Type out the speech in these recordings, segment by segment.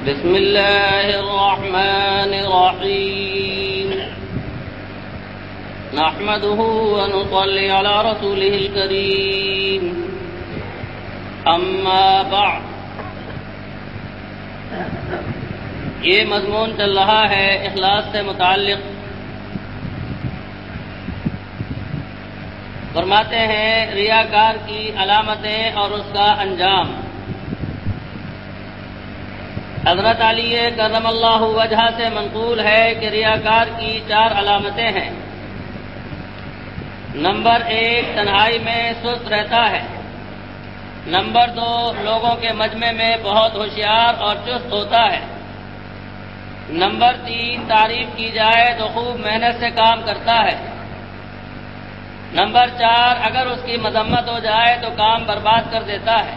بسم الله الرحمن الرحيم نحمده ونصلي على رسوله الكريم أما بعد یہ مضمون چل رہا ہے اخلاص سے متعلق. فرماتے ہیں ریاکار کی علامتیں اور اس کا انجام. حضرت علی کرم اللہ وجہ سے منقول ہے کہ ریاکار کی 4 علامتیں ہیں. نمبر 1 تنہائی میں سست رہتا ہے. نمبر 2 لوگوں کے مجمع میں بہت ہوشیار اور چست ہوتا ہے. نمبر 3 تعریف کی جائے تو خوب محنت سے کام کرتا ہے. نمبر 4 اگر اس کی مذمت ہو جائے تو کام برباد کر دیتا ہے.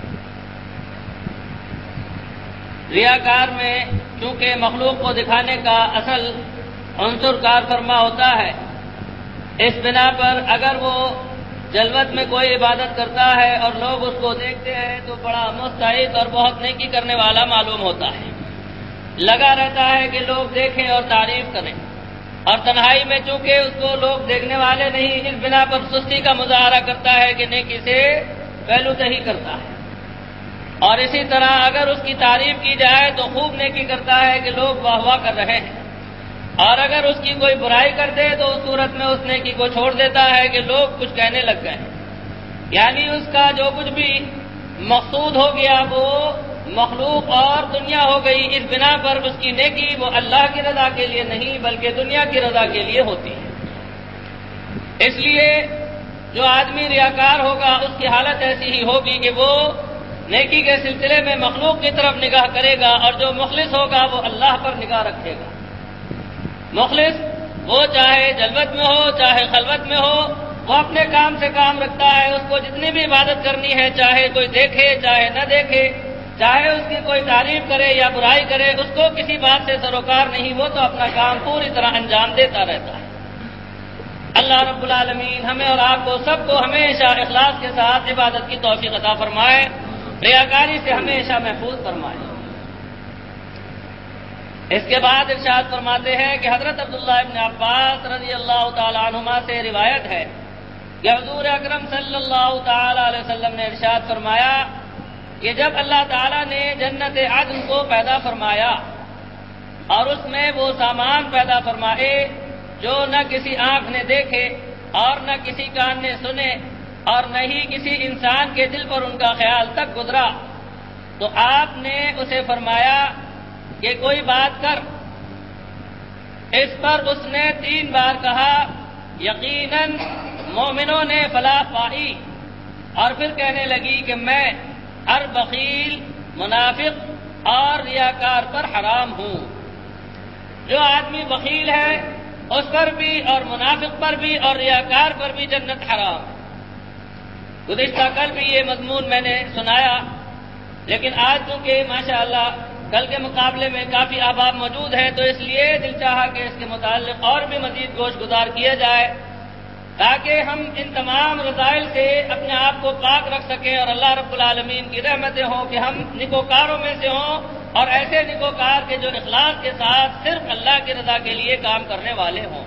ریاکار میں چونکہ مخلوق کو دکھانے کا اصل عنصر کار فرما ہوتا ہے، اس بنا پر اگر وہ جلوت میں کوئی عبادت کرتا ہے اور لوگ اس کو دیکھتے ہیں تو بڑا مستعد اور بہت نیکی کرنے والا معلوم ہوتا ہے. لگا رہتا ہے کہ لوگ دیکھیں اور تعریف کریں، اور تنہائی میں چونکہ اس کو لوگ دیکھنے والے نہیں، اس بنا پر سستی کا مظاہرہ کرتا ہے کہ نیکی سے پہلو تہی کرتا ہے. اور اسی طرح اگر اس کی تعریف کی جائے تو خوب نیکی کرتا ہے کہ لوگ واہ واہ کر رہے ہیں، اور اگر اس کی کوئی برائی کر دے تو اس صورت میں اس نیکی کو چھوڑ دیتا ہے کہ لوگ کچھ کہنے لگ گئے. یعنی اس کا جو کچھ بھی مقصود ہو گیا وہ مخلوق اور دنیا ہو گئی. اس بنا پر اس کی نیکی وہ اللہ کی رضا کے لیے نہیں بلکہ دنیا کی رضا کے لیے ہوتی ہے. اس لیے جو آدمی ریاکار ہوگا اس کی حالت ایسی ہی ہوگی کہ وہ نیکی کے سلسلے میں مخلوق کی طرف نگاہ کرے گا، اور جو مخلص ہوگا وہ اللہ پر نگاہ رکھے گا. مخلص وہ چاہے جلوت میں ہو چاہے خلوت میں ہو، وہ اپنے کام سے کام رکھتا ہے. اس کو جتنی بھی عبادت کرنی ہے، چاہے کوئی دیکھے چاہے نہ دیکھے، چاہے اس کی کوئی تعریف کرے یا برائی کرے، اس کو کسی بات سے سروکار نہیں. وہ تو اپنا کام پوری طرح انجام دیتا رہتا ہے. اللہ رب العالمین ہمیں اور آپ کو سب کو ہمیشہ اخلاص کے ساتھ عبادت کی توفیق عطا فرمائے، ریاکاری سے ہمیشہ محفوظ فرمائے. اس کے بعد ارشاد فرماتے ہیں کہ حضرت عبداللہ ابن عباس رضی اللہ تعالی عنہما سے روایت ہے کہ حضور اکرم صلی اللہ تعالی علیہ وسلم نے ارشاد فرمایا کہ جب اللہ تعالیٰ نے جنت عدن کو پیدا فرمایا اور اس میں وہ سامان پیدا فرمائے جو نہ کسی آنکھ نے دیکھے اور نہ کسی کان نے سنے اور نہ ہی کسی انسان کے دل پر ان کا خیال تک گزرا، تو آپ نے اسے فرمایا کہ کوئی بات کر. اس پر اس نے 3 بار کہا یقیناً مومنوں نے فلاح پائی، اور پھر کہنے لگی کہ میں ہر بخیل، منافق اور ریاکار پر حرام ہوں. جو آدمی بخیل ہے اس پر بھی اور منافق پر بھی اور ریاکار پر بھی جنت حرام. گزشتہ کل بھی یہ مضمون میں نے سنایا، لیکن آج چونکہ ماشاءاللہ کل کے مقابلے میں کافی احباب موجود ہیں تو اس لیے دل چاہا کہ اس کے متعلق اور بھی مزید گوش گزار کیا جائے تاکہ ہم ان تمام رذائل سے اپنے آپ کو پاک رکھ سکیں اور اللہ رب العالمین کی رحمتیں ہوں کہ ہم نیکوکاروں میں سے ہوں، اور ایسے نیکوکار کے جو اخلاص کے ساتھ صرف اللہ کی رضا کے لیے کام کرنے والے ہوں.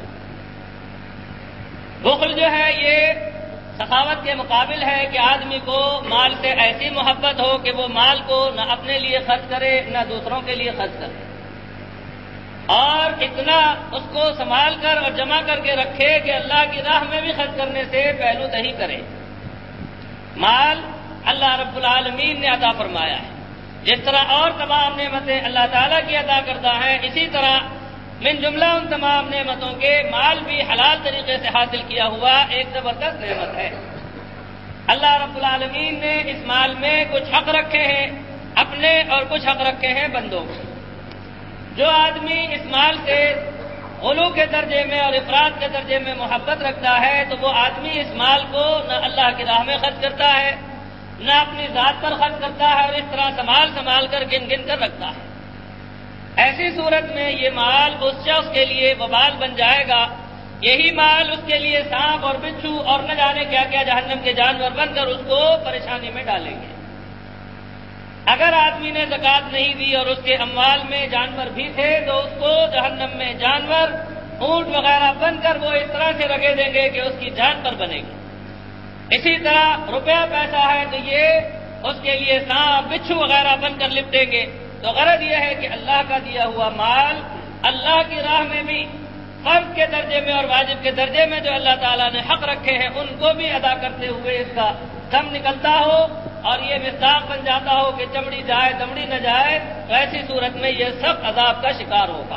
بخل جو ہے یہ سخاوت کے مقابل ہے کہ آدمی کو مال سے ایسی محبت ہو کہ وہ مال کو نہ اپنے لیے خرچ کرے نہ دوسروں کے لیے خرچ کرے، اور اتنا اس کو سنبھال کر اور جمع کر کے رکھے کہ اللہ کی راہ میں بھی خرچ کرنے سے پہلو تہی کرے. مال اللہ رب العالمین نے عطا فرمایا ہے. جس طرح اور تمام نعمتیں اللہ تعالیٰ کی عطا کرتا ہے، اسی طرح من جملہ ان تمام نعمتوں کے مال بھی حلال طریقے سے حاصل کیا ہوا ایک زبردست نعمت ہے. اللہ رب العالمین نے اس مال میں کچھ حق رکھے ہیں اپنے اور کچھ حق رکھے ہیں بندوں کے. جو آدمی اس مال سے غلو کے درجے میں اور افراد کے درجے میں محبت رکھتا ہے تو وہ آدمی اس مال کو نہ اللہ کی راہ میں خرچ کرتا ہے نہ اپنی ذات پر خرچ کرتا ہے، اور اس طرح سنبھال کر گن کر رکھتا ہے. ایسی صورت میں یہ مال اس شخص کے لیے وبال بن جائے گا. یہی مال اس کے لیے سانپ اور بچھو اور نہ جانے کیا کیا جہنم کے جانور بن کر اس کو پریشانی میں ڈالیں گے. اگر آدمی نے زکوٰۃ نہیں دی اور اس کے اموال میں جانور بھی تھے تو اس کو جہنم میں جانور اونٹ وغیرہ بن کر وہ اس طرح سے رگے دیں گے کہ اس کی جان پر بنے گی. اسی طرح روپیہ پیسہ ہے تو یہ اس کے لیے سانپ بچھو وغیرہ بن کر لپٹیں گے. تو غرض یہ ہے کہ اللہ کا دیا ہوا مال اللہ کی راہ میں بھی فرض کے درجے میں اور واجب کے درجے میں جو اللہ تعالیٰ نے حق رکھے ہیں ان کو بھی ادا کرتے ہوئے اس کا دم نکلتا ہو اور یہ مصداق بن جاتا ہو کہ چمڑی جائے دمڑی نہ جائے، تو ایسی صورت میں یہ سب عذاب کا شکار ہوگا.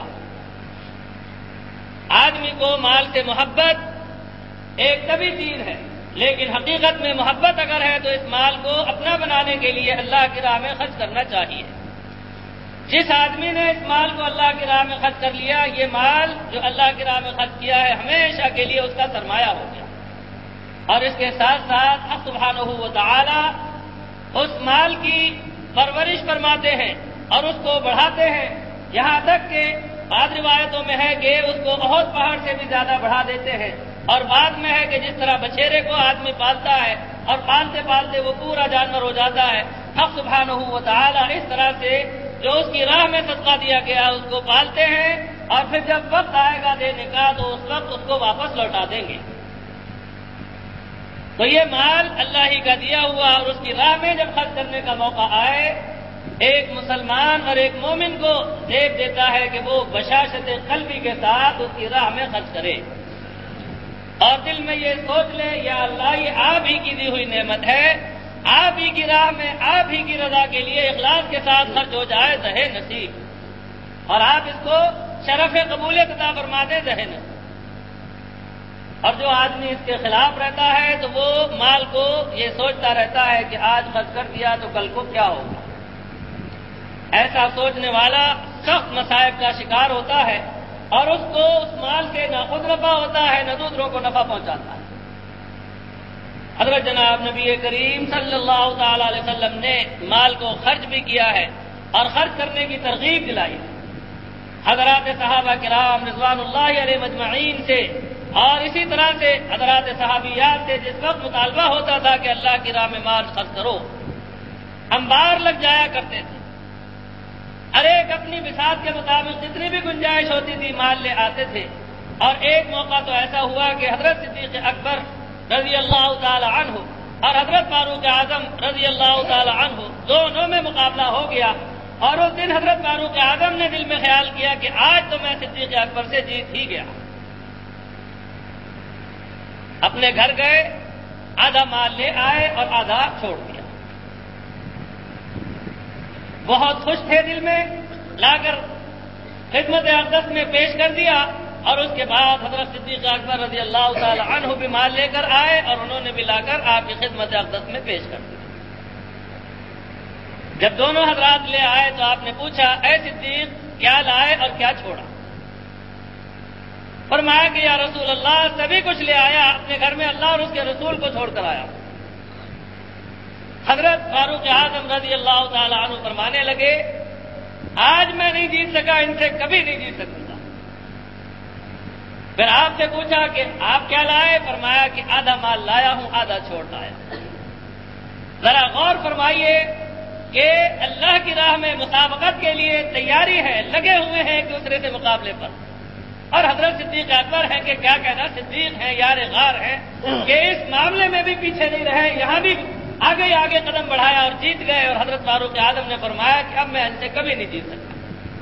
آدمی کو مال سے محبت ایک طبی چیز ہے، لیکن حقیقت میں محبت اگر ہے تو اس مال کو اپنا بنانے کے لیے اللہ کی راہ میں خرچ کرنا چاہیے. جس آدمی نے اس مال کو اللہ کی راہ میں خرچ کر لیا، یہ مال جو اللہ کی راہ میں خرچ کیا ہے ہمیشہ کے لیے اس کا سرمایہ ہو گیا. اور اس کے ساتھ ساتھ حق سبحانہ و تعالی اس مال کی پرورش فرماتے ہیں اور اس کو بڑھاتے ہیں، یہاں تک کہ بعض روایتوں میں ہے کہ اس کو احد پہاڑ سے بھی زیادہ بڑھا دیتے ہیں. اور بعد میں ہے کہ جس طرح بچھیرے کو آدمی پالتا ہے اور پالتے پالتے وہ پورا جانور ہو جاتا ہے، حق سبحانہ و تعالی اس طرح سے جو اس کی راہ میں صدقہ دیا گیا اس کو پالتے ہیں اور پھر جب وقت آئے گا دینے کا تو اس وقت اس کو واپس لوٹا دیں گے. تو یہ مال اللہ ہی کا دیا ہوا اور اس کی راہ میں جب خرچ کرنے کا موقع آئے، ایک مسلمان اور ایک مومن کو دیکھ دیتا ہے کہ وہ بشاشت قلبی کے ساتھ اس کی راہ میں خرچ کرے اور دل میں یہ سوچ لے یا اللہ یہ آپ ہی کی دی ہوئی نعمت ہے، آپ ہی کی راہ میں آپ ہی کی رضا کے لیے اخلاص کے ساتھ خرچ ہو جائے رہے نصیب، اور آپ اس کو شرف قبولیت عطا فرما دیں رہے نصیب. اور جو آدمی اس کے خلاف رہتا ہے تو وہ مال کو یہ سوچتا رہتا ہے کہ آج خرچ کر دیا تو کل کو کیا ہوگا. ایسا سوچنے والا سخت مصائب کا شکار ہوتا ہے اور اس کو اس مال سے نہ خود نفع ہوتا ہے نہ دوسروں کو نفع پہنچاتا ہے. حضرت جناب نبی کریم صلی اللہ تعالی علیہ وسلم نے مال کو خرچ بھی کیا ہے اور خرچ کرنے کی ترغیب دلائی. حضرات صحابہ کرام رضوان اللہ علیہ مجمعین سے اور اسی طرح سے حضرات صحابیات سے جس وقت مطالبہ ہوتا تھا کہ اللہ کی راہ میں مال خرچ کرو، انبار لگ جایا کرتے تھے. ہر ایک اپنی بساط کے مطابق جتنی بھی گنجائش ہوتی تھی مال لے آتے تھے. اور ایک موقع تو ایسا ہوا کہ حضرت صدیق اکبر رضی اللہ تعالی عنہ اور حضرت فاروق اعظم رضی اللہ تعالی عنہ دونوں میں مقابلہ ہو گیا. اور اس دن حضرت فاروق اعظم نے دل میں خیال کیا کہ آج تو میں صدیق اکبر سے جیت ہی گیا. اپنے گھر گئے، آدھا مال لے آئے اور آدھا چھوڑ دیا. بہت خوش تھے دل میں، لا کر خدمت اقدس میں پیش کر دیا. اور اس کے بعد حضرت صدیق اکبر رضی اللہ تعالی عنہ بھی مال لے کر آئے اور انہوں نے بھی لا کر آپ کی خدمت اقدس میں پیش کر دیا. جب دونوں حضرات لے آئے تو آپ نے پوچھا، اے صدیق کیا لائے اور کیا چھوڑا؟ فرمایا کہ یا رسول اللہ سبھی کچھ لے آیا، اپنے گھر میں اللہ اور اس کے رسول کو چھوڑ کر آیا. حضرت فاروق اعظم رضی اللہ تعالی عنہ فرمانے لگے، آج میں نہیں جیت سکا، ان سے کبھی نہیں جیت سکوں گا. پھر آپ سے پوچھا کہ آپ کیا لائے؟ فرمایا کہ آدھا مال لایا ہوں، آدھا چھوڑ لایا. ذرا غور فرمائیے کہ اللہ کی راہ میں مسابقت کے لیے تیاری ہے، لگے ہوئے ہیں ایک دوسرے سے مقابلے پر. اور حضرت صدیق اکبر ہیں کہ کیا کہنا، صدیق ہیں، یار غار ہیں کہ اس معاملے میں بھی پیچھے نہیں رہے، یہاں بھی آگے آگے قدم بڑھایا اور جیت گئے. اور حضرت فاروق اعظم نے فرمایا کہ اب میں ان سے کبھی نہیں جیت سکتا.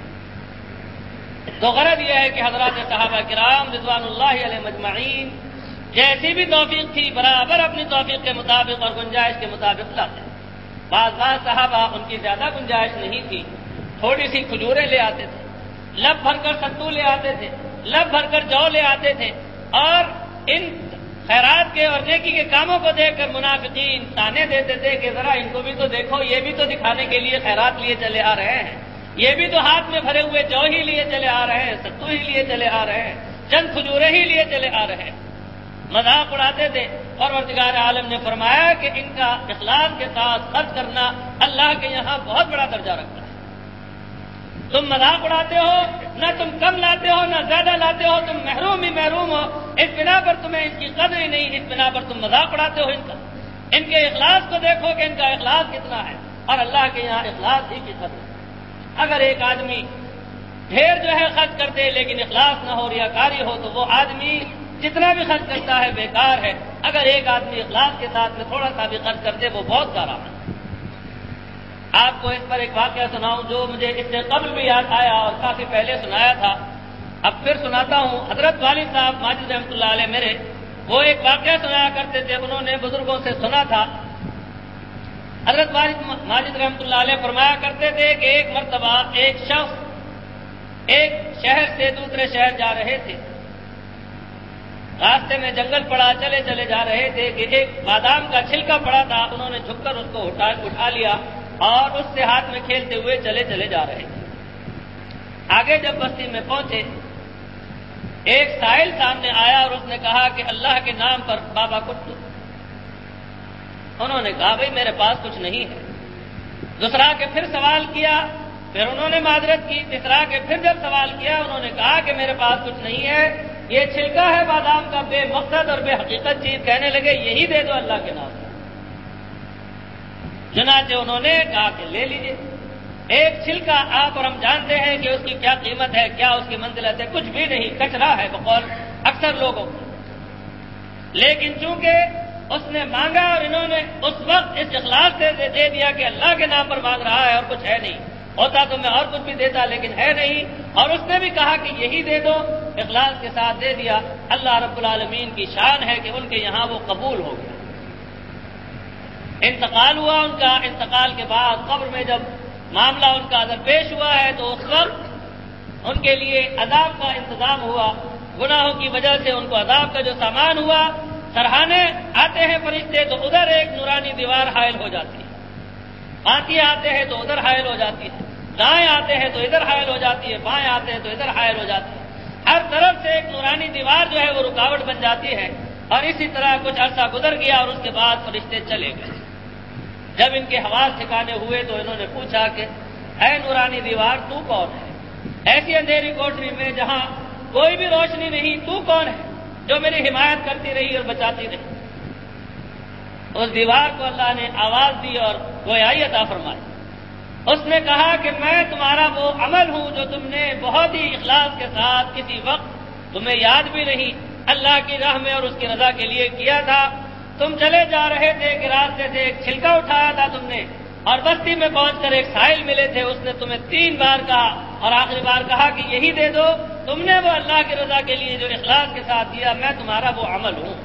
تو غرض یہ ہے کہ حضرات صحابہ کرام رضوان اللہ علیہ مجمعین جیسی بھی توفیق تھی برابر اپنی توفیق کے مطابق اور گنجائش کے مطابق لاتے. بعض صحابہ ان کی زیادہ گنجائش نہیں تھی، تھوڑی سی کھجوریں لے آتے تھے، لب بھر کر ستو لے آتے تھے، لب بھر کر جو لے آتے تھے. اور ان خیرات کے اور نیکی کے کاموں کو دیکھ کر منافقین تانے دیتے تھے کہ ذرا ان کو بھی تو دیکھو، یہ بھی تو دکھانے کے لیے خیرات لیے چلے آ رہے ہیں، یہ بھی تو ہاتھ میں بھرے ہوئے جو ہی لیے چلے آ رہے ہیں، ستو ہی لیے چلے آ رہے ہیں، چند کھجورے ہی لیے چلے آ رہے ہیں. مذاق اڑاتے تھے. اور پروردگار عالم نے فرمایا کہ ان کا اخلاص کے ساتھ خرچ کرنا اللہ کے یہاں بہت بڑا درجہ رکھتا ہے. تم مذاق اڑاتے ہو، نہ تم کم لاتے ہو نہ زیادہ لاتے ہو، تم محروم ہی محروم ہو. اس بنا پر تمہیں ان کی قدر ہی نہیں، اس بنا پر تم مذاق اڑاتے ہو ان کا. ان کے اخلاص کو دیکھو کہ ان کا اخلاص کتنا ہے. اور اللہ کے یہاں اخلاص ہی کی قدر. اگر ایک آدمی ڈھیر جو ہے خرچ کر دے لیکن اخلاص نہ ہو، ریاکاری ہو، تو وہ آدمی جتنا بھی خرچ کرتا ہے بیکار ہے. اگر ایک آدمی اخلاص کے ساتھ میں تھوڑا سا بھی خرچ کر دے وہ بہت سارا ہے. آپ کو اس پر ایک واقعہ سناؤں جو مجھے اس سے قبل بھی یاد آیا اور کافی پہلے سنایا تھا، اب پھر سناتا ہوں. حضرت والد صاحب ماجد رحمۃ اللہ علیہ میرے وہ ایک واقعہ سنایا کرتے تھے، انہوں نے بزرگوں سے سنا تھا. حضرت والد ماجد رحمۃ اللہ علیہ فرمایا کرتے تھے کہ ایک مرتبہ ایک شخص ایک شہر سے دوسرے شہر جا رہے تھے. راستے میں جنگل پڑا، چلے چلے جا رہے تھے کہ ایک بادام کا چھلکا پڑا تھا، انہوں نے جھک کر اس کو اٹھا لیا اور اس سے ہاتھ میں کھیلتے ہوئے چلے چلے جا رہے تھے. آگے جب بستی میں پہنچے ایک سائل سامنے آیا اور اس نے کہا کہ اللہ کے نام پر بابا کچھ دو. انہوں نے کہا بھائی میرے پاس کچھ نہیں ہے. دوسرا کے پھر سوال کیا، پھر انہوں نے معذرت کی. تیسرا کے پھر جب سوال کیا انہوں نے کہا کہ میرے پاس کچھ نہیں ہے، یہ چھلکا ہے بادام کا، بے مقصد اور بے حقیقت چیز. کہنے لگے یہی دے دو اللہ کے نام پر. چنانچہ انہوں نے کہا کہ لے لیجیے. ایک چھلکا آپ اور ہم جانتے ہیں کہ اس کی کیا قیمت ہے، کیا اس کی منزلت ہے، کچھ بھی نہیں، کچرا ہے بقول اکثر لوگوں کو. لیکن چونکہ اس نے مانگا اور انہوں نے اس وقت اس اخلاص سے دے دیا کہ اللہ کے نام پر مانگ رہا ہے اور کچھ ہے نہیں. ہوتا تو میں اور کچھ بھی دیتا لیکن ہے نہیں، اور اس نے بھی کہا کہ یہی دے دو، اخلاص کے ساتھ دے دیا. اللہ رب العالمین کی شان ہے کہ ان کے یہاں وہ قبول ہو گیا. انتقال ہوا ان کا. انتقال کے بعد قبر میں جب معاملہ ان کا درپیش ہوا ہے تو اس وقت ان کے لیے عذاب کا انتظام ہوا. گناہوں کی وجہ سے ان کو عذاب کا جو سامان ہوا، سرہانے آتے ہیں فرشتے تو ادھر ایک نورانی دیوار حائل ہو جاتی ہے، آتی آتے ہیں تو ادھر حائل ہو جاتی ہے، دائیں آتے ہیں تو ادھر حائل ہو جاتی ہے، بائیں آتے ہیں تو ادھر حائل ہو جاتی ہے. ہر طرف سے ایک نورانی دیوار جو ہے وہ رکاوٹ بن جاتی ہے. اور اسی طرح کچھ عرصہ گزر گیا اور اس کے بعد فرشتے چلے گئے. جب ان کے حواس ٹھکانے ہوئے تو انہوں نے پوچھا کہ اے نورانی دیوار تو کون ہے؟ ایسی اندھیری کوٹری میں جہاں کوئی بھی روشنی نہیں، تو کون ہے جو میری حمایت کرتی رہی اور بچاتی رہی؟ اس دیوار کو اللہ نے آواز دی اور گویائی عطا فرمائی. اس نے کہا کہ میں تمہارا وہ عمل ہوں جو تم نے بہت ہی اخلاص کے ساتھ کسی وقت تمہیں یاد بھی نہیں اللہ کی راہ میں اور اس کی رضا کے لیے کیا تھا. تم چلے جا رہے تھے کہ راستے سے ایک چھلکا اٹھایا تھا تم نے، اور بستی میں پہنچ کر ایک سائل ملے تھے، اس نے تمہیں 3 بار کہا اور آخری بار کہا کہ یہی دے دو. تم نے وہ اللہ کی رضا کے لیے جو اخلاص کے ساتھ دیا، میں تمہارا وہ عمل ہوں.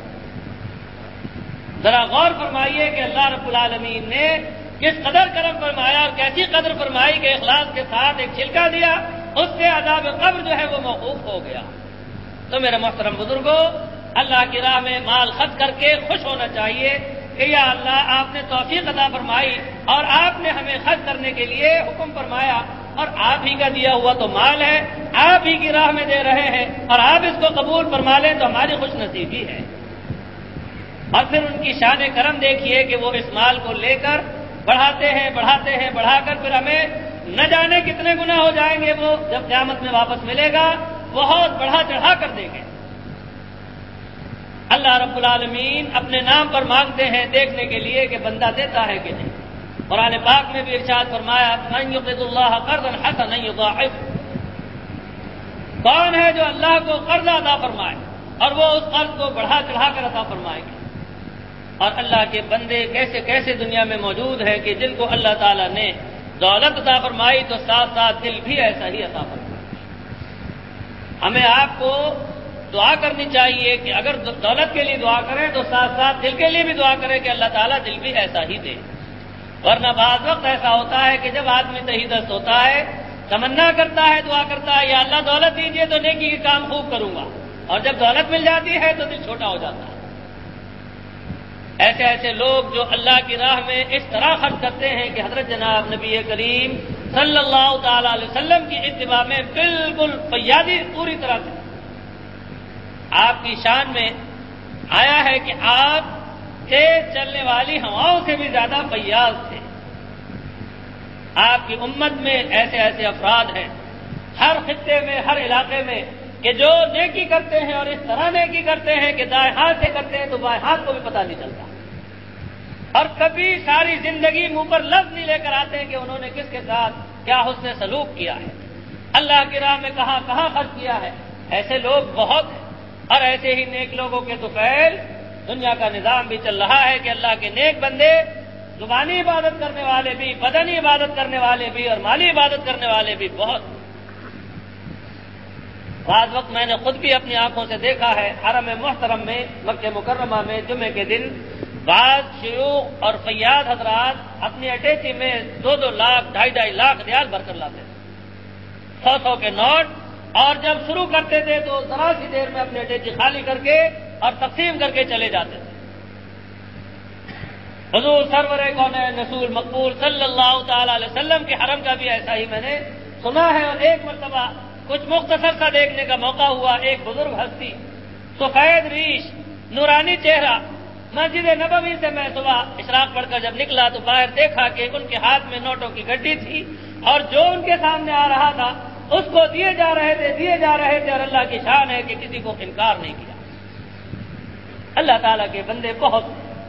ذرا غور فرمائیے کہ اللہ رب العالمین نے کس قدر کرم فرمایا اور کیسی قدر فرمائی کہ اخلاص کے ساتھ ایک چھلکا دیا، اس سے عذاب قبر جو ہے وہ موقوف ہو گیا. تو میرے محترم بزرگوں، اللہ کی راہ میں مال خرچ کر کے خوش ہونا چاہیے کہ یا اللہ آپ نے توفیق عطا فرمائی اور آپ نے ہمیں خرچ کرنے کے لیے حکم فرمایا، اور آپ ہی کا دیا ہوا تو مال ہے، آپ ہی کی راہ میں دے رہے ہیں، اور آپ اس کو قبول فرما لیں تو ہماری خوش نصیبی ہے. اور پھر ان کی شان کرم دیکھیے کہ وہ اس مال کو لے کر بڑھاتے ہیں بڑھا کر پھر ہمیں نہ جانے کتنے گنا ہو جائیں گے، وہ جب قیامت میں واپس ملے گا بہت بڑھا چڑھا کر دیں گے. اللہ رب العالمین اپنے نام پر مانگتے ہیں دیکھنے کے لیے کہ بندہ دیتا ہے کہ نہیں. قرآن پاک میں بھی ارشاد فرمایا من یقرض اللہ قرضا حسنا یضاعف. کون ہے جو اللہ کو قرض عطا فرمائے اور وہ اس قرض کو بڑھا چڑھا کر عطا فرمائے گا. اور اللہ کے بندے کیسے کیسے دنیا میں موجود ہیں کہ جن کو اللہ تعالیٰ نے دولت عطا فرمائی تو ساتھ ساتھ دل بھی ایسا ہی عطا فرمایا. ہمیں آپ کو دعا کرنی چاہیے کہ اگر دولت کے لیے دعا کریں تو ساتھ ساتھ دل کے لیے بھی دعا کریں کہ اللہ تعالیٰ دل بھی ایسا ہی دے. ورنہ بعض وقت ایسا ہوتا ہے کہ جب آدمی تہی دست ہوتا ہے، تمنا کرتا ہے، دعا کرتا ہے یا اللہ دولت دیجیے تو نیکی کے کام خوب کروں گا، اور جب دولت مل جاتی ہے تو دل چھوٹا ہو جاتا ہے. ایسے ایسے لوگ جو اللہ کی راہ میں اس طرح خرچ کرتے ہیں کہ حضرت جناب نبی کریم صلی اللہ تعالی علیہ وسلم کی اتباع میں بالکل فیاضی پوری طرح سے. آپ کی شان میں آیا ہے کہ آپ تیز چلنے والی ہواؤں سے بھی زیادہ فیاض تھے. آپ کی امت میں ایسے ایسے افراد ہیں ہر خطے میں، ہر علاقے میں، کہ جو نیکی کرتے ہیں اور اس طرح نیکی کرتے ہیں کہ دائیں ہاتھ سے کرتے ہیں تو بائیں ہاتھ کو بھی پتہ نہیں چلتا. اور کبھی ساری زندگی منہ پر لفظ نہیں لے کر آتے ہیں کہ انہوں نے کس کے ساتھ کیا حسن سلوک کیا ہے، اللہ کی راہ میں کہاں کہاں خرچ کیا ہے۔ ایسے لوگ بہت ہیں، اور ایسے ہی نیک لوگوں کے طفیل دنیا کا نظام بھی چل رہا ہے کہ اللہ کے نیک بندے زبانی عبادت کرنے والے بھی، بدنی عبادت کرنے والے بھی اور مالی عبادت کرنے والے بھی بہت ہیں۔ بعض وقت میں نے خود بھی اپنی آنکھوں سے دیکھا ہے، حرم محترم میں مکہ مکرمہ میں جمعے کے دن بعض شیوخ اور فیاض حضرات اپنی اٹیچی میں 2-2 لاکھ 2.5 لاکھ ریال بھر کر لاتے تھے، 100 کے نوٹ، اور جب شروع کرتے تھے تو ذرا سی دیر میں اپنی اٹیچی خالی کر کے اور تقسیم کر کے چلے جاتے تھے۔ حضور سرور کونین رسول مقبول صلی اللہ تعالی علیہ وسلم کے حرم کا بھی ایسا ہی میں نے سنا ہے، اور ایک مرتبہ کچھ مختصر سا دیکھنے کا موقع ہوا۔ ایک بزرگ ہستی، سفید ریش، نورانی چہرہ، مسجد نبوی سے میں صبح اشراق پڑھ کر جب نکلا تو باہر دیکھا کہ ان کے ہاتھ میں نوٹوں کی گڈی تھی، اور جو ان کے سامنے آ رہا تھا اس کو دیے جا رہے تھے، اور اللہ کی شان ہے کہ کسی کو انکار نہیں کیا۔ اللہ تعالیٰ کے بندے بہت،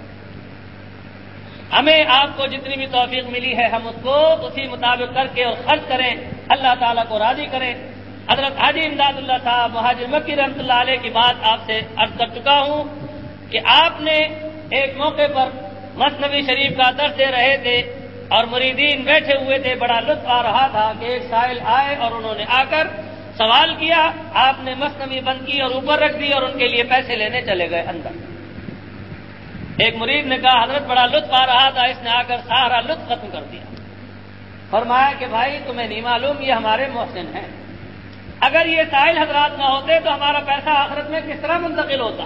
ہمیں آپ کو جتنی بھی توفیق ملی ہے ہم اس کو اسی مطابق کر کے اور خرچ کریں، اللہ تعالیٰ کو راضی کریں۔ حضرت حاجی امداد اللہ صاحب مہاجر مکی رحمۃ اللہ علیہ کی بات آپ سے عرض کر چکا ہوں کہ آپ نے ایک موقع پر مثنوی شریف کا درس دے رہے تھے اور مریدین بیٹھے ہوئے تھے، بڑا لطف آ رہا تھا کہ ایک سائل آئے اور انہوں نے آ کر سوال کیا، آپ نے مثنوی بند کی اور اوپر رکھ دی اور ان کے لیے پیسے لینے چلے گئے اندر۔ ایک مرید نے کہا حضرت بڑا لطف آ رہا تھا، اس نے آ کر سارا لطف ختم کر دیا۔ فرمایا کہ بھائی تمہیں نہیں معلوم یہ ہمارے محسن ہیں، اگر یہ سائل حضرات نہ ہوتے تو ہمارا پیسہ آخرت میں کس طرح منتقل ہوتا۔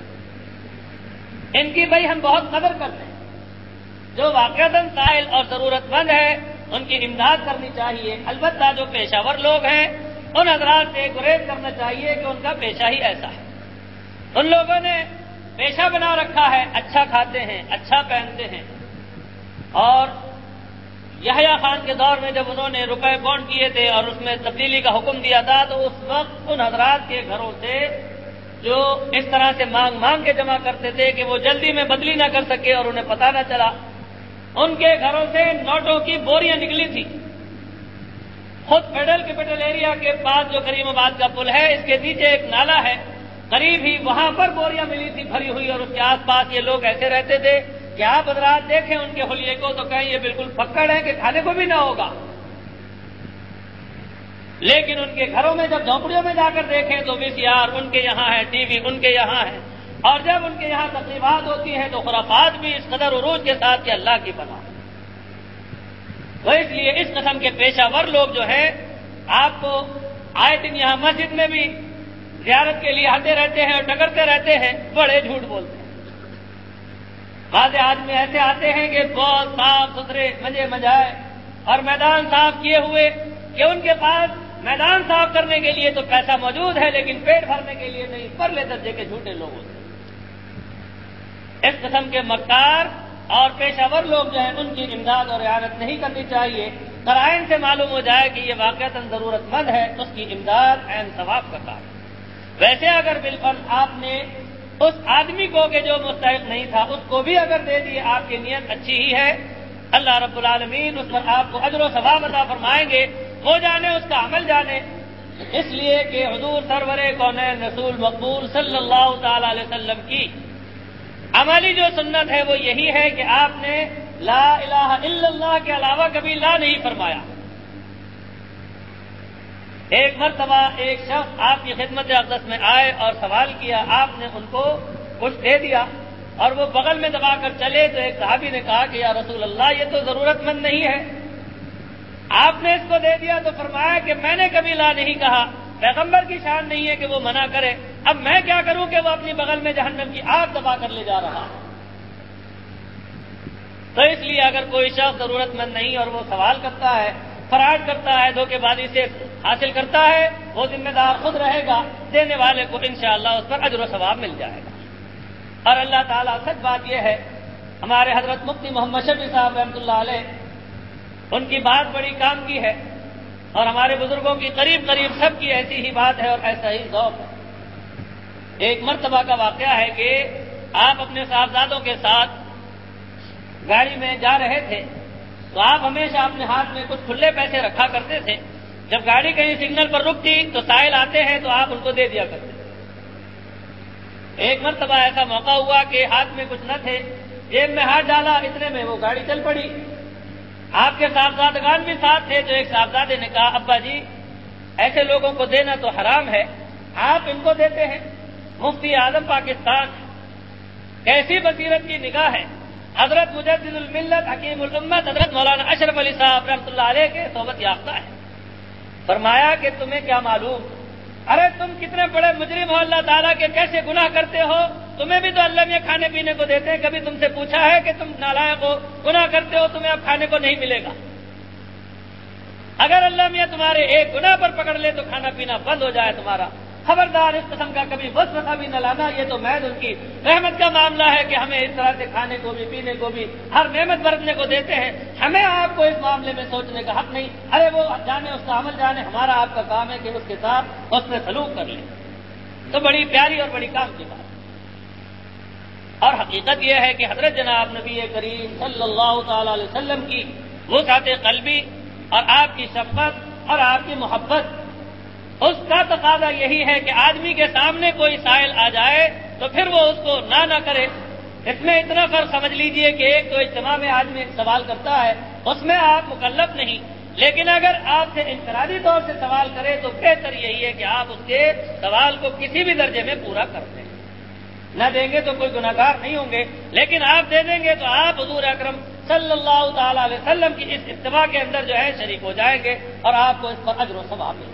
ان کی بھائی ہم بہت قدر کرتے ہیں، جو واقعتاً سائل اور ضرورت مند ہے ان کی امداد کرنی چاہیے۔ البتہ جو پیشہ ور لوگ ہیں ان حضرات سے گریز کرنا چاہیے کہ ان کا پیشہ ہی ایسا ہے، ان لوگوں نے پیشہ بنا رکھا ہے، اچھا کھاتے ہیں، اچھا پہنتے ہیں۔ اور یحییٰ خان کے دور میں جب انہوں نے روپے بانڈ کیے تھے اور اس میں تبدیلی کا حکم دیا تھا تو اس وقت ان حضرات کے گھروں سے جو اس طرح سے مانگ کے جمع کرتے تھے کہ وہ جلدی میں بدلی نہ کر سکے اور انہیں پتہ نہ چلا، ان کے گھروں سے نوٹوں کی بوریاں نکلی تھی۔ خود فیڈرل کیپٹل ایریا کے پاس جو کریم آباد کا پل ہے اس کے نیچے ایک نالا ہے، قریب ہی وہاں پر بوریاں ملی تھی بھری ہوئی، اور اس کے آس پاس یہ لوگ ایسے رہتے تھے کہ آپ حضرات دیکھیں ان کے حلیے کو تو کہیں یہ بالکل پکڑ ہے کہ کھانے کو بھی نہ ہوگا، لیکن ان کے گھروں میں جب جھونپڑیوں میں جا کر دیکھیں تو VCR ان کے یہاں ہے، ٹی وی ان کے یہاں ہے، اور جب ان کے یہاں تقریبات ہوتی ہیں تو خرافات بھی اس قدر عروج کے ساتھ کہ اللہ کی پناہ۔ تو اس لیے اس قسم کے پیشہ ور لوگ جو ہیں آپ کو آئے دن یہاں مسجد میں بھی زیارت کے لیے آتے رہتے ہیں اور ٹکرتے رہتے ہیں، بڑے جھوٹ بولتے ہیں۔ بعض آدمی ایسے آتے ہیں کہ بہت صاف ستھرے مزے مزائے اور میدان صاف کیے ہوئے کہ ان کے پاس میدان صاف کرنے کے لیے تو پیسہ موجود ہے لیکن پیٹ بھرنے کے لیے نہیں، پرلے درجے کے جھوٹے لوگ ہوتے ہیں۔ اس قسم کے مکار اور پیشہ ور لوگ جو ہیں ان کی امداد اور اعانت نہیں کرنی چاہیے۔ قرائن سے معلوم ہو جائے کہ یہ واقعتاً ضرورت مند ہے، اس کی امداد عین ثواب کا کام۔ ویسے اگر بالفرض آپ نے اس آدمی کو کہ جو مستحق نہیں تھا اس کو بھی اگر دے دی، آپ کی نیت اچھی ہی ہے، اللہ رب العالمین اس پر آپ کو اجر و ثواب عطا فرمائیں گے، وہ جانے اس کا عمل جانے۔ اس لیے کہ حضور سرور کونین رسول مقبول صلی اللہ تعالی علیہ وسلم کی عملی جو سنت ہے وہ یہی ہے کہ آپ نے لا الہ الا اللہ کے علاوہ کبھی لا نہیں فرمایا۔ ایک مرتبہ ایک شخص آپ کی خدمت اقدس میں آئے اور سوال کیا، آپ نے ان کو کچھ دے دیا اور وہ بغل میں دبا کر چلے تو ایک صحابی نے کہا کہ یا رسول اللہ یہ تو ضرورت مند نہیں ہے، آپ نے اس کو دے دیا تو فرمایا کہ میں نے کبھی لا نہیں کہا، پیغمبر کی شان نہیں ہے کہ وہ منع کرے، اب میں کیا کروں کہ وہ اپنی بغل میں جہنم کی آگ دبا کر لے جا رہا۔ تو اس لیے اگر کوئی شخص ضرورت مند نہیں اور وہ سوال کرتا ہے، فراڈ کرتا ہے، دھوکے بازی سے حاصل کرتا ہے، وہ ذمہ دار خود رہے گا، دینے والے کو انشاءاللہ اس پر اجر و ثواب مل جائے گا۔ اور اللہ تعالیٰ سچ بات یہ ہے، ہمارے حضرت مفتی محمد شفیع صاحب رحمۃ اللہ علیہ ان کی بات بڑی کام کی ہے، اور ہمارے بزرگوں کی قریب قریب سب کی ایسی ہی بات ہے اور ایسا ہی ذوق ہے۔ ایک مرتبہ کا واقعہ ہے کہ آپ اپنے صاحبزادوں کے ساتھ گاڑی میں جا رہے تھے تو آپ ہمیشہ اپنے ہاتھ میں کچھ کھلے پیسے رکھا کرتے تھے. جب گاڑی کہیں سگنل پر رکتی تو سائل آتے ہیں تو آپ ان کو دے دیا کرتے تھے. ایک مرتبہ ایسا موقع ہوا کہ ہاتھ میں کچھ نہ تھے, جیب میں ہاتھ ڈالا, اتنے میں وہ گاڑی چل پڑی. آپ کے صاحبزادگان بھی ساتھ تھے, تو ایک صاحبزادے نے کہا ابا جی ایسے لوگوں کو دینا تو حرام ہے, آپ ان کو دیتے ہیں. مفتی اعظم پاکستان, کیسی بصیرت کی نگاہ ہے. حضرت مجدد الملت حکیم الامت حضرت مولانا اشرف علی صاحب رحمۃ اللہ علیہ کے صحبت یافتہ ہے. فرمایا کہ تمہیں کیا معلوم, ارے تم کتنے بڑے مجرم ہو, اللہ تعالیٰ کے کیسے گناہ کرتے ہو, تمہیں بھی تو اللہ میاں کھانے پینے کو دیتے ہیں. کبھی تم سے پوچھا ہے کہ تم نالائق ہو, گناہ کرتے ہو, تمہیں اب کھانے کو نہیں ملے گا. اگر اللہ میاں تمہارے ایک گناہ پر پکڑ لے تو کھانا پینا بند ہو جائے تمہارا. خبردار اس قسم کا کبھی وسوسہ بھی نہ لانا. یہ تو محض ان کی رحمت کا معاملہ ہے کہ ہمیں اس طرح سے کھانے کو بھی پینے کو بھی ہر نعمت برتنے کو دیتے ہیں. ہمیں آپ کو اس معاملے میں سوچنے کا حق نہیں. ارے وہ جانے اس کا عمل جانے, ہمارا آپ کا کام ہے کہ اس کے ساتھ اس میں سلوک کر لیں. تو بڑی پیاری اور بڑی کام کی بات. اور حقیقت یہ ہے کہ حضرت جناب نبی کریم صلی اللہ تعالی علیہ وسلم کی وسعت قلبی اور آپ کی شفقت اور آپ کی محبت, اس کا تقاضا یہی ہے کہ آدمی کے سامنے کوئی سائل آ جائے تو پھر وہ اس کو نہ کرے. اس میں اتنا فرق سمجھ لیجئے کہ ایک تو اجتماع میں آدمی سوال کرتا ہے, اس میں آپ مکلف نہیں, لیکن اگر آپ سے انفرادی طور سے سوال کرے تو بہتر یہی ہے کہ آپ اس کے سوال کو کسی بھی درجے میں پورا کر دیں. نہ دیں گے تو کوئی گناہگار نہیں ہوں گے, لیکن آپ دے دیں گے تو آپ حضور اکرم صلی اللہ تعالی علیہ وسلم کی اس اجتماع کے اندر جو ہے شریک ہو جائیں گے اور آپ کو اس پر اجر و ثواب ملے گا.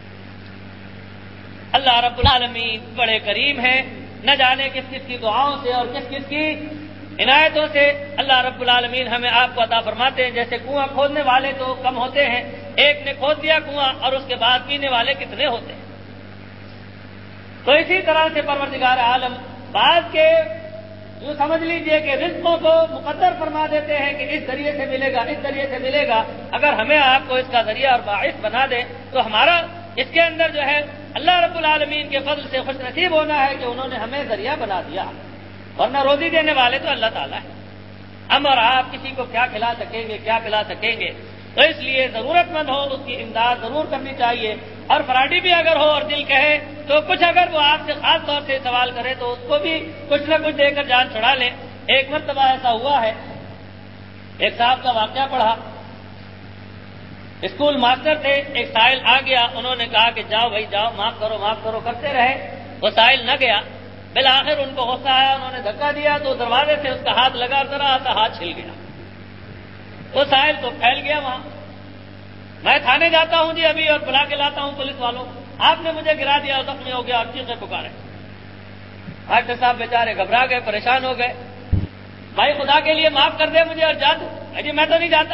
اللہ رب العالمین بڑے کریم ہیں, نہ جانے کس کس کی دعاؤں سے اور کس کس کی عنایتوں سے اللہ رب العالمین ہمیں آپ کو عطا فرماتے ہیں. جیسے کنواں کھودنے والے تو کم ہوتے ہیں, ایک نے کھود دیا کنواں اور اس کے بعد پینے والے کتنے ہوتے ہیں. تو اسی طرح سے پروردگار عالم بعض کے جو سمجھ لیجئے کہ رزقوں کو مقدر فرما دیتے ہیں کہ اس ذریعے سے ملے گا, اس ذریعے سے ملے گا. اگر ہمیں آپ کو اس کا ذریعہ اور باعث بنا دیں تو ہمارا اس کے اندر جو ہے اللہ رب العالمین کے فضل سے خوش نصیب ہونا ہے کہ انہوں نے ہمیں ذریعہ بنا دیا, ورنہ روزی دینے والے تو اللہ تعالیٰ ہے. ہم اور آپ کسی کو کیا کھلا سکیں گے, کیا پلا سکیں گے. تو اس لیے ضرورت مند ہو اس کی امداد ضرور کرنی چاہیے. اور فراڈی بھی اگر ہو اور دل کہے تو کچھ اگر وہ آپ سے خاص طور سے سوال کرے تو اس کو بھی کچھ نہ کچھ دے کر جان چھڑا لیں. ایک مرتبہ ایسا ہوا ہے, ایک صاحب کا واقعہ پڑھا. اسکول ماسٹر تھے, ایک سائل آ گیا, انہوں نے کہا کہ جاؤ بھائی جاؤ, معاف کرو کرتے رہے. وہ سائل نہ گیا, بالآخر ان کو غصہ آیا, انہوں نے دھکا دیا تو دروازے سے اس کا ہاتھ لگا ذرا سا ہاتھ چھل گیا. وہ سائل تو پھیل گیا وہاں. میں تھانے جاتا ہوں جی ابھی اور بلا کے لاتا ہوں پولیس والوں, آپ نے مجھے گرا دیا, زخمی ہو گیا, اور چیخیں پکارے. ڈاکٹر صاحب بیچارے گھبرا گئے, پریشان ہو گئے. بھائی خدا کے لیے معاف کر دے مجھے اور جا دو. جی میں تو نہیں جاتا,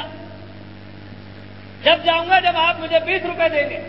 جب جاؤں گا جب آپ مجھے 20 روپے دیں گے.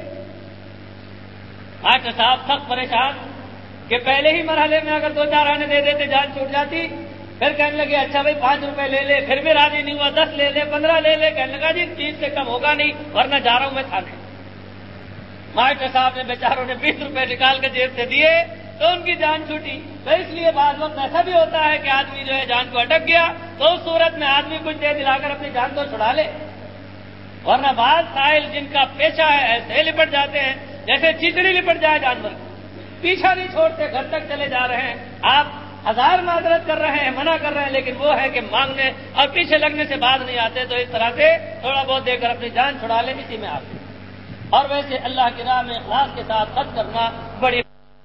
ڈاکٹر صاحب سخت پریشان کہ پہلے ہی مرحلے میں اگر 2-4 آنے دے دیتے جان چھوٹ جاتی. پھر کہنے لگے اچھا بھائی 5 روپے لے لے, پھر بھی راضی نہیں ہوا, 10 لے لے, 15 لے لے. کہنے لگا جی 30 سے کم ہوگا نہیں, ورنہ جا رہا ہوں میں تھانے. ماسٹر صاحب نے بیچاروں نے 20 روپے نکال کے جیب سے دیے تو ان کی جان چھوٹی. تو اس لیے بعض وقت ایسا بھی ہوتا ہے کہ آدمی جو ہے جان کو اٹک گیا تو اس صورت میں آدمی کچھ دے دلا کر اپنی جان کو چھڑا لے. ورنہ بعض سائل جن کا پیشہ ہے ایسے لپٹ جاتے ہیں جیسے چیچڑی لپٹ جائے جانور, پیچھا نہیں چھوڑتے, گھر تک چلے جا رہے ہیں. آپ 1000 معذرت کر رہے ہیں, منع کر رہے ہیں, لیکن وہ ہے کہ مانگنے اور پیچھے لگنے سے باز نہیں آتے. تو اس طرح سے تھوڑا بہت دے کر اپنی جان چھڑا لیں, اسی میں آپ. اور ویسے اللہ کی راہ میں اخلاص کے ساتھ خرچ کرنا بڑی.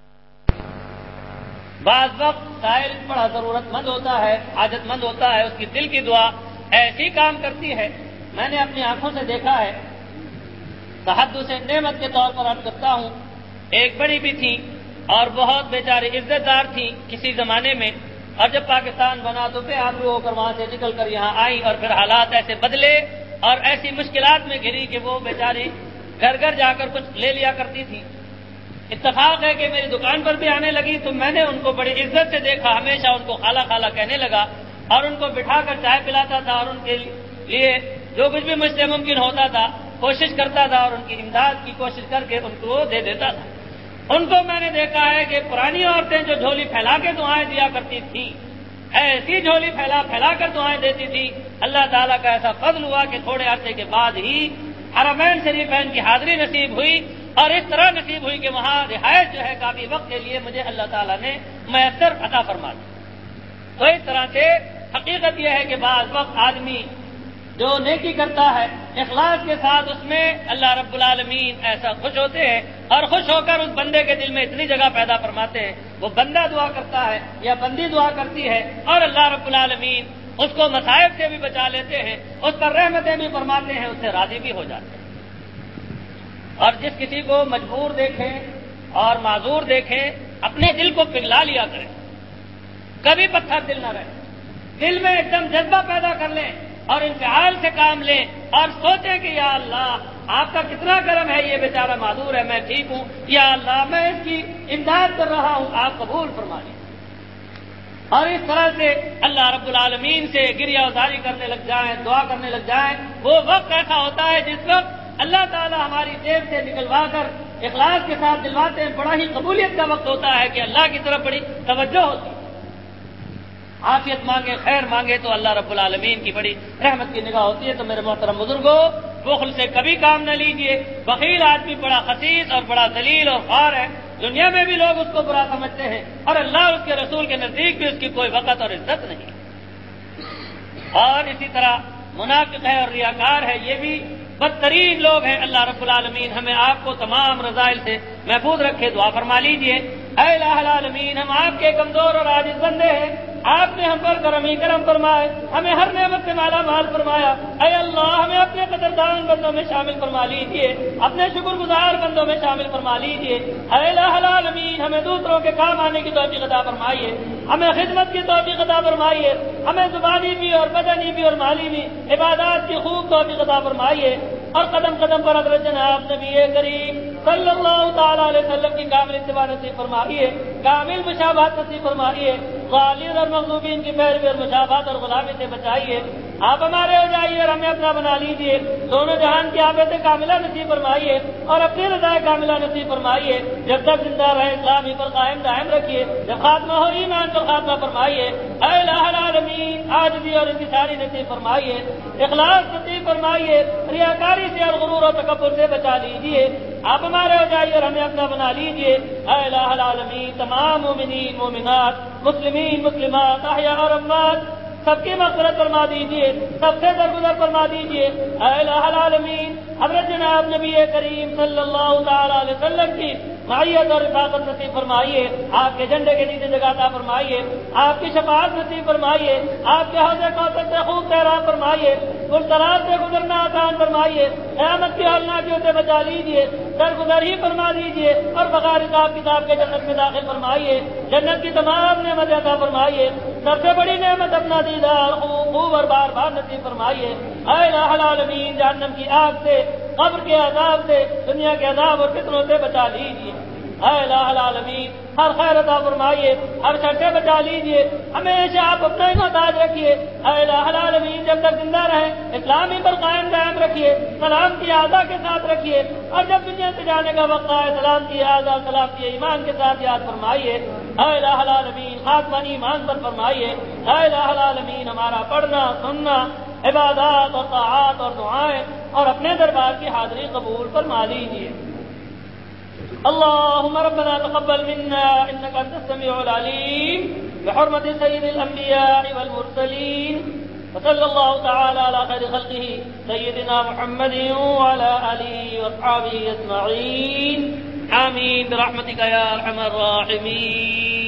بعض وقت سائل بڑا ضرورت مند ہوتا ہے, حاجت مند ہوتا ہے, اس کی دل کی دعا ایسی کام کرتی ہے. میں نے اپنی آنکھوں سے دیکھا ہے, تحدث نعمت کے طور پر عرض کرتا ہوں. ایک بڑی بھی تھی اور بہت بیچاری عزت دار تھی کسی زمانے میں, اور جب پاکستان بنا تو بے آبرو ہو کر وہاں سے نکل کر یہاں آئی, اور پھر حالات ایسے بدلے اور ایسی مشکلات میں گھری کہ وہ بیچاری گھر گھر جا کر کچھ لے لیا کرتی تھی. اتفاق ہے کہ میری دکان پر بھی آنے لگی تو میں نے ان کو بڑی عزت سے دیکھا, ہمیشہ ان کو خالہ خالہ کہنے لگا, اور ان کو بٹھا کر چائے پلاتا تھا, اور ان کے لیے جو کچھ بھی مجھ سے ممکن ہوتا تھا کوشش کرتا تھا, اور ان کی امداد کی کوشش کر کے ان کو دے دیتا تھا. ان کو میں نے دیکھا ہے کہ پرانی عورتیں جو جھولی پھیلا کے دعائیں دیا کرتی تھیں, ایسی جھولی پھیلا پھیلا کر دعائیں دیتی تھی. اللہ تعالیٰ کا ایسا فضل ہوا کہ تھوڑے عرصے کے بعد ہی حرمین شریفین کی حاضری نصیب ہوئی اور اس طرح نصیب ہوئی کہ وہاں رہائش جو ہے کافی وقت کے لیے مجھے اللہ تعالیٰ نے میسر عطا فرما دی. تو اس طرح سے حقیقت یہ ہے کہ بعض وقت آدمی جو نیکی کرتا ہے اخلاص کے ساتھ اس میں اللہ رب العالمین ایسا خوش ہوتے ہیں اور خوش ہو کر اس بندے کے دل میں اتنی جگہ پیدا فرماتے ہیں. وہ بندہ دعا کرتا ہے یا بندی دعا کرتی ہے اور اللہ رب العالمین اس کو مصائب سے بھی بچا لیتے ہیں, اس پر رحمتیں بھی فرماتے ہیں, اس سے راضی بھی ہو جاتے ہیں. اور جس کسی کو مجبور دیکھیں اور معذور دیکھیں اپنے دل کو پگھلا لیا کریں, کبھی پتھر دل نہ رہے, دل میں ایک دم جذبہ پیدا کر لیں اور انفعال سے کام لیں اور سوچیں کہ یا اللہ آپ کا کتنا کرم ہے, یہ بیچارہ معذور ہے, میں ٹھیک ہوں, یا اللہ میں اس کی امداد کر رہا ہوں, آپ قبول فرما لیں. اور اس طرح سے اللہ رب العالمین سے گریہ ازاری کرنے لگ جائیں, دعا کرنے لگ جائیں. وہ وقت ایسا ہوتا ہے جس وقت اللہ تعالیٰ ہماری جیب سے نکلوا کر اخلاص کے ساتھ دلواتے ہیں. بڑا ہی قبولیت کا وقت ہوتا ہے کہ اللہ کی طرف بڑی توجہ ہوتی ہے. عافیت مانگے, خیر مانگے تو اللہ رب العالمین کی بڑی رحمت کی نگاہ ہوتی ہے. تو میرے محترم بزرگوں, بخل سے کبھی کام نہ لیجیے. بخیل آدمی بڑا خسیس اور بڑا ذلیل اور خوار ہے. دنیا میں بھی لوگ اس کو برا سمجھتے ہیں اور اللہ اور اس کے رسول کے نزدیک بھی اس کی کوئی وقت اور عزت نہیں. اور اسی طرح منافق ہے اور ریاکار ہے, یہ بھی بدترین لوگ ہیں. اللہ رب العالمین ہمیں آپ کو تمام رذائل سے محفوظ رکھے. دعا فرما لیجیے. اے الہ العالمین, ہم آپ کے کمزور اور عاجز بندے ہیں, آپ نے ہم پر کرم ہی کرم فرمائے, ہمیں ہر نعمت سے مالا مال فرمایا. اے اللہ, ہمیں اپنے قدردان بندوں میں شامل فرما لیجیے, اپنے شکر گزار بندوں میں شامل فرما لیجیے. اے الہ العالمین, ہمیں دوسروں کے کام آنے کی توفیق عطا فرمائیے, ہمیں خدمت کی توفیق عطا فرمائیے, ہمیں زبانی بھی اور بدنی بھی اور مالی بھی عبادات کی خوب توفیق عطا فرمائیے. اور قدم قدم پر حضرت جناب نبی کریم صلی اللہ تعالی علیہ وسلم کی کامل اتباع نصیب فرمائیے, کامل مشابہت نصیب فرمائیے, غالین اور مغلوبین کی پیروی اور مشابہت اور غلامی سے بچائیے. آپ ہمارے ہو جائیے اور ہمیں اپنا بنا لیجیے. دونوں جہان کی آفت کاملہ نصیب فرمائیے اور اپنی رضا کاملہ نصیب فرمائیے. جب تک زندہ رہے اسلام ہی پر قائم دائم رکھیے, جب خاتمہ ہو ایمان پر خاتمہ فرمائیے. اے الہ العالمین, آج بھی اور انکساری نصیب فرمائیے, اخلاص نصیب فرمائیے, ریاکاری سے اور غرور و تکبر سے بچا لیجیے. آپ ہمارے ہو جائیے اور ہمیں اپنا بنا لیجیے. اے الہ العالمین, تمام مومنین مومنات, مسلمین مسلمات, احیاء اور اموات سب کی مغفرت فرما دیجیے, سب سے درگزر فرما دیجیے. اے الہ العالمین, حضرت جناب نبی کریم صلی اللہ تعالی علیہ وسلم کی معیت اور رفاقت نصیب فرمائیے, آپ کے جھنڈے کے نیچے جگہ عطا فرمائیے, آپ کی شفاعت نصیب فرمائیے, آپ کے حوض کوثر سے خوب تحرام فرمائیے, گلزارات سے گزرنا آسان فرمائیے, قیامت کی ہولناکیوں سے بچا لیجیے, درگزر ہی فرما دیجیے اور بغیر حساب کتاب کے جنت میں داخل فرمائیے. جنت کی تمام نعمتیں عطا فرمائیے, سب سے بڑی نعمت اپنا دیدار خوب اور بار بار نصیب فرمائیے. اے الہ العالمین, جہنم کی آگ سے, قبر کے عذاب سے, دنیا کے عذاب اور فتنوں سے بچا لیجیے. اے الہ العالمین, ہر خیر عطا فرمائیے, ہر شر سے بچا لیجیے, ہمیشہ آپ اپنا ہی محتاج رکھیے. اے الہ العالمین, جب تک زندہ رہیں اسلامی پر قائم دائم رکھیے, سلام کی اعضا کے ساتھ رکھیے, اور جب دنیا سے جانے کا وقت آئے سلام کی اعضا, سلام کی ایمان کے ساتھ یاد فرمائیے. اے الہ العالمین, خاتمہ ایمان پر فرمائیے. اے الہ العالمین, ہمارا پڑھنا سننا, عبادات اور طاعات اور دعائیں اور اپنے دربار کی حاضری قبول فرما لیجیے. اللهم ربنا تقبل منا انك انت السميع العليم بحرمة سيد الانبياء والمرسلين, وصلى الله تعالى على خير خلقه سيدنا محمد وعلى اله واصحابه اجمعين. آمين برحمتك يا ارحم الراحمين.